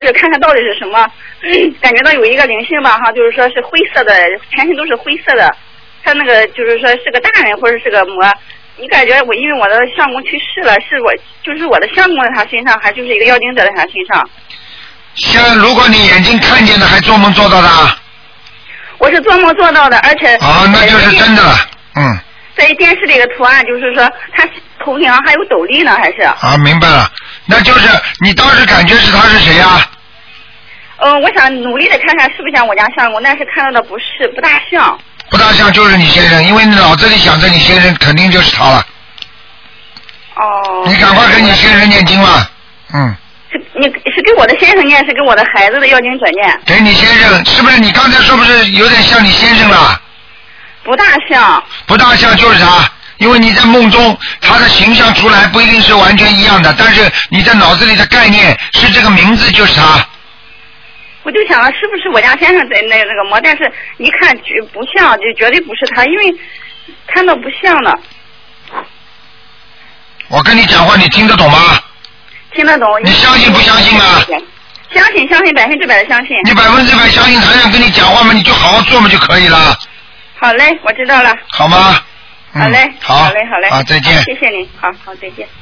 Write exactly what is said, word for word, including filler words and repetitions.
就是看看到底是什么，嗯、感觉到有一个灵性吧哈，就是说是灰色的，全身都是灰色的，他那个就是说是个大人或者是个魔。你感觉我因为我的相公去世了，是我就是我的相公在他身上，还就是一个妖精者在他身上？ 像如果你眼睛看见的，还做梦做到的？ 我是做梦做到的，而且啊，那就是真的了，嗯。 在电视里的图案就是说，他头顶上还有斗笠呢，还是？ 啊，明白了，那就是你当时感觉是他是谁呀、啊？ 嗯、呃，我想努力的看看是不是像我家相公，但是看到的不是，不大像。 不大像就是你先生，因为你脑子里想着你先生，肯定就是他了。 哦。 你赶快给你先生念经了，嗯。 是你是给我的先生念，是给我的孩子的要经者念？ 给你先生，是不是你刚才说不是有点像你先生了？ 不大像。 不大像就是他，因为你在梦中他的形象出来不一定是完全一样的，但是你在脑子里的概念是这个名字就是他。 我就想是不是我家先生在那那个魔，但是一看绝不像，就绝对不是他，因为看到不像的。 我跟你讲话，你听得懂吗？ 听得懂。 你相信不相信啊？ 相信，相信，百分之百的相信。 你百分之百相信台上跟你讲话嘛，你就好好做嘛就可以了。 好嘞，我知道了。 好吗？ 好嘞， 嗯、好， 好嘞，好嘞。 好，再见。 谢谢您，好好，再见。